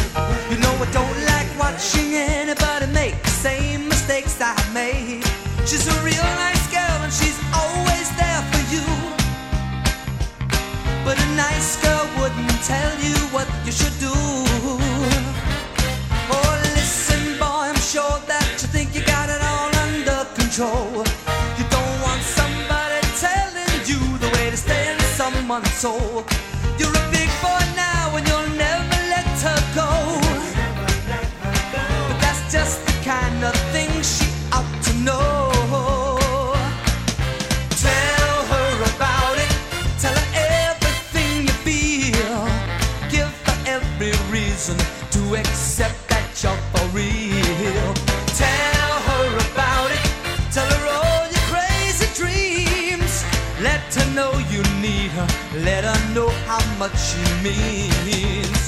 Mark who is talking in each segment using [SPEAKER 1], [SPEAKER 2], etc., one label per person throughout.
[SPEAKER 1] You know I don't like watching anybody make the same mistakes I made. She's a real nice girl and she's always there for you. But a nice girl wouldn't tell you what you should do. Oh, listen, boy, I'm sure that you think you got it all under control. You don't want somebody telling you the way to stay in someone's soul. You're a big boy now and you'll never let her go. But that's just the kind of thing she ought to know. Tell her about it. Tell her everything you feel. Give her every reason to accept that you're for real. Tell her about it. Tell her all your crazy dreams. Let her know you need her. Let her know how much she means.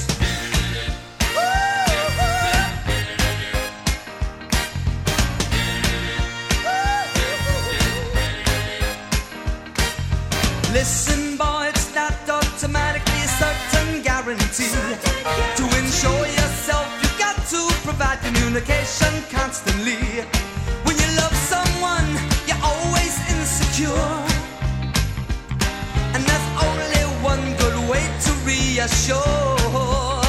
[SPEAKER 1] Listen, boy, it's not automatically a certain guarantee. To ensure yourself, you've got to provide communication constantly. When you love someone, you're always insecure. And there's only one good way to reassure.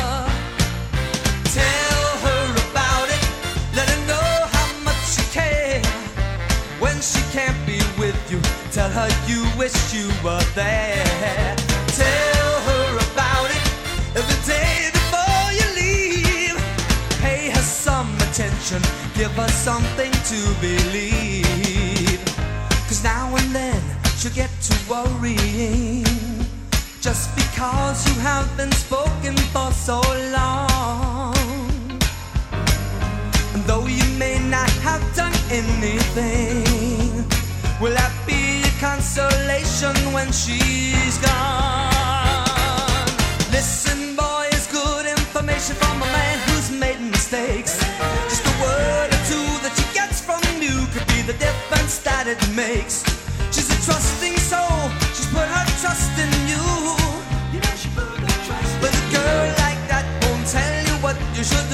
[SPEAKER 1] Tell her about it. Let her know how much you care. When she can't be with you, tell her you wish you were there. Tell her about it every day before you leave. Pay her some attention, give her something to believe. 'Cause now and then she'll get to worrying, just because you have been spoken for so long. And though you may not have done anything, will that be a consolation when she's gone? Listen, boy, it's good information from a man who's made mistakes. Just a word or two that she gets from you could be the difference that it makes. She's a trusting soul, she's put her trust in you. But a girl like that won't tell you what you should do.